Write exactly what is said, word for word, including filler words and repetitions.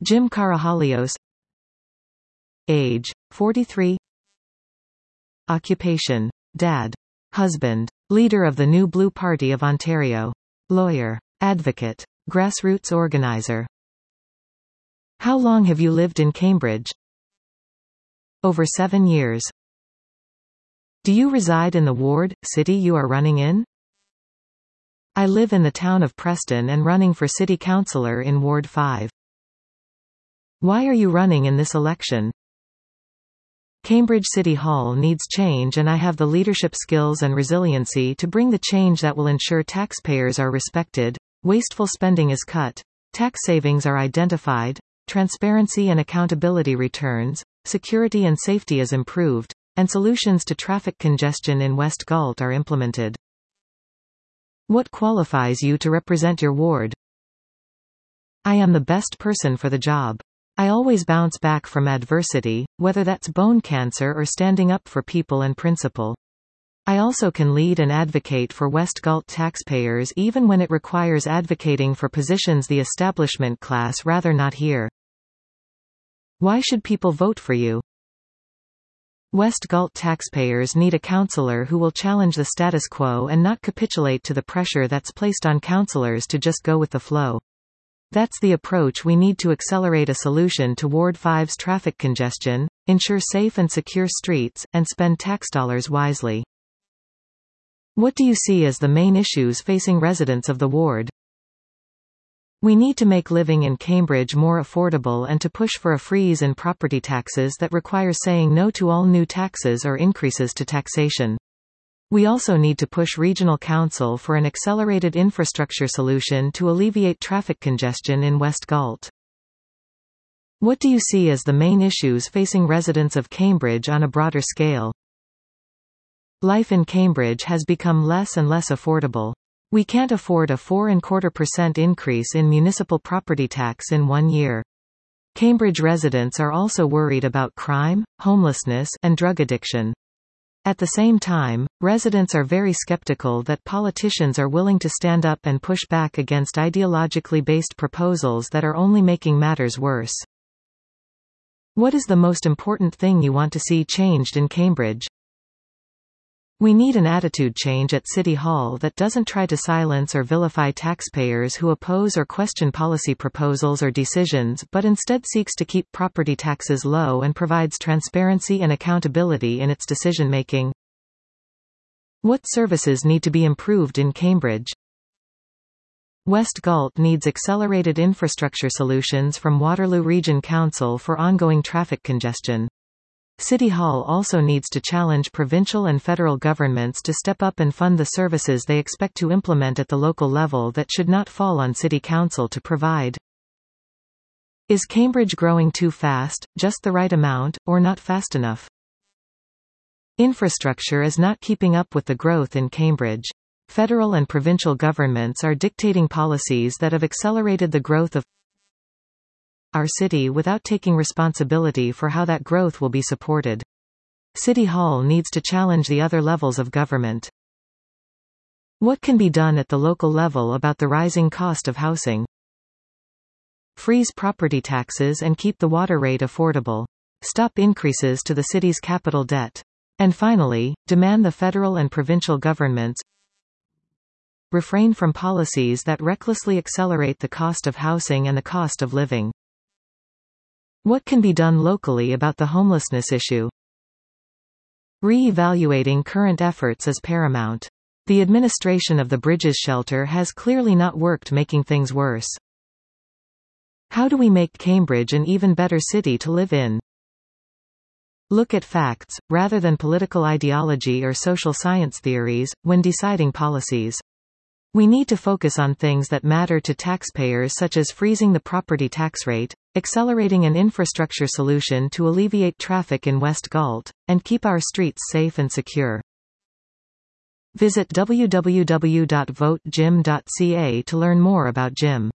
Jim Karahalios. Age, forty-three. Occupation, dad. Husband. Leader of the New Blue Party of Ontario. Lawyer. Advocate. Grassroots organizer. How long have you lived in Cambridge? Over seven years. Do you reside in the ward, city you are running in? I live in the town of Preston and running for city councillor in Ward five. Why are you running in this election? Cambridge City Hall needs change and I have the leadership skills and resiliency to bring the change that will ensure taxpayers are respected, wasteful spending is cut, tax savings are identified, transparency and accountability returns, security and safety is improved, and solutions to traffic congestion in West Galt are implemented. What qualifies you to represent your ward? I am the best person for the job. I always bounce back from adversity, whether that's bone cancer or standing up for people and principle. I also can lead and advocate for West Galt taxpayers even when it requires advocating for positions the establishment class rather not hear. Why should people vote for you? West Galt taxpayers need a councillor who will challenge the status quo and not capitulate to the pressure that's placed on councillors to just go with the flow. That's the approach we need to accelerate a solution to Ward five's traffic congestion, ensure safe and secure streets, and spend tax dollars wisely. What do you see as the main issues facing residents of the ward? We need to make living in Cambridge more affordable and to push for a freeze in property taxes that requires saying no to all new taxes or increases to taxation. We also need to push Regional Council for an accelerated infrastructure solution to alleviate traffic congestion in West Galt. What do you see as the main issues facing residents of Cambridge on a broader scale? Life in Cambridge has become less and less affordable. We can't afford a four and a quarter percent increase in municipal property tax in one year. Cambridge residents are also worried about crime, homelessness, and drug addiction. At the same time, residents are very skeptical that politicians are willing to stand up and push back against ideologically based proposals that are only making matters worse. What is the most important thing you want to see changed in Cambridge? We need an attitude change at City Hall that doesn't try to silence or vilify taxpayers who oppose or question policy proposals or decisions but instead seeks to keep property taxes low and provides transparency and accountability in its decision-making. What services need to be improved in Cambridge? West Galt needs accelerated infrastructure solutions from Waterloo Region Council for ongoing traffic congestion. City Hall also needs to challenge provincial and federal governments to step up and fund the services they expect to implement at the local level that should not fall on City Council to provide. Is Cambridge growing too fast, just the right amount, or not fast enough? Infrastructure is not keeping up with the growth in Cambridge. Federal and provincial governments are dictating policies that have accelerated the growth of our city without taking responsibility for how that growth will be supported. City Hall needs to challenge the other levels of government. What can be done at the local level about the rising cost of housing? Freeze property taxes and keep the water rate affordable. Stop increases to the city's capital debt. And finally, demand the federal and provincial governments refrain from policies that recklessly accelerate the cost of housing and the cost of living. What can be done locally about the homelessness issue? Re-evaluating current efforts is paramount. The administration of the Bridges shelter has clearly not worked, making things worse. How do we make Cambridge an even better city to live in? Look at facts, rather than political ideology or social science theories, when deciding policies. We need to focus on things that matter to taxpayers, such as freezing the property tax rate, accelerating an infrastructure solution to alleviate traffic in West Galt, and keep our streets safe and secure. Visit w w w dot vote jim dot c a to learn more about Jim.